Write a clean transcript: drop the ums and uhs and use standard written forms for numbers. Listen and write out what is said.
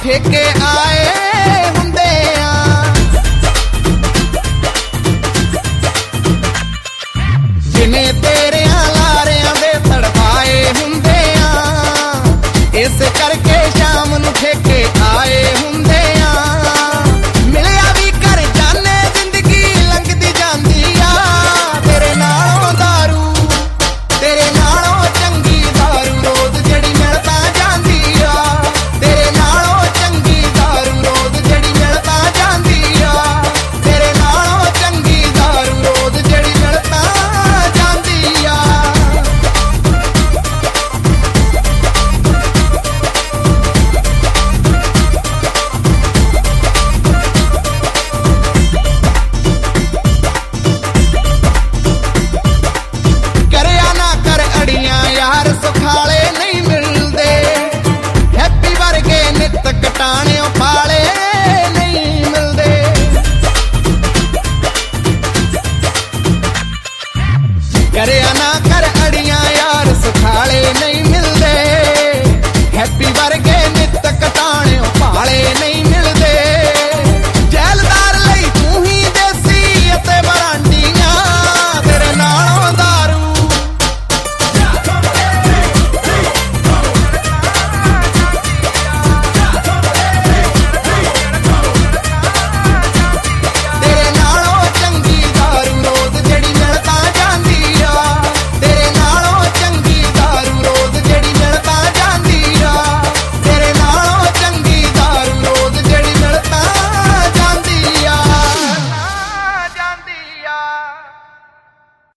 ਠੇਕੇ ਆਏ ਹੁੰਦੇ ਆ। ਜਿਵੇਂ ਤੇਰਿਆਂ ਲਾਰਿਆਂ ਦੇ ਤੜਵਾਏ ਹੁੰਦੇ ਆ, ਇਸ ਕਰਕੇ ਸ਼ਾਮ ਨੂੰ ਠੇਕੇ ਆਏ ਹੁੰਦੇ ਆ। ਮਿਲਿਆ ਵੀ ਕਰ ਜਾਨੇ ਜ਼ਿੰਦਗੀ ਲੰਘਦੀ ਜਾਂਦੀ ਆ, ਤੇਰੇ ਨਾਲੋਂ ਦਾਰੂ, ਤੇਰੇ ਨਾਲੋਂ ਚੰਗੀ ਦਾਰੂ ਰੋਜ਼ ਜਿਹੜੀ ਮਿਲ ਤਾਂ ਜਾਂਦੀ ਆ। ਤੇਰੇ ਨਾਲੋਂ ਚੰਗੀ ਦਾਰੂ ਰੋਜ਼ ਜਿਹੜੀ ਮਿਲ ਤਾਂ ਜਾਂਦੀ ਆ। ਤੇਰੇ ਨਾਲੋਂ ਚੰਗੀ ਦਾਰੂ ਰੋਜ਼ ਜਿਹੜੀ ਮਿਲ ਤਾਂ ਜਾਂਦੀ ਆ। ਕਰਿਆ ਨਾ ਕਰ ਅੜੀਆਂ ਯਾਰ ਸੁਖਾਲੇ ਨਹੀਂ ਮਿਲਦੇ, ਹੈਪੀ ਵਰਗੇ ਨਿੱਤ ਕਟਾਣਿਓ ਪਾਲੇ ਨਹੀਂ ਮਿਲਦੇ। ਕਰਿਆ ਨਾ ਕਰ ਅੜੀਆਂ ਯਾਰ ਸੁਖਾਲੇ ਨਹੀਂ ਮਿਲਦੇ, ਹੈਪੀ ਵਰਗੇ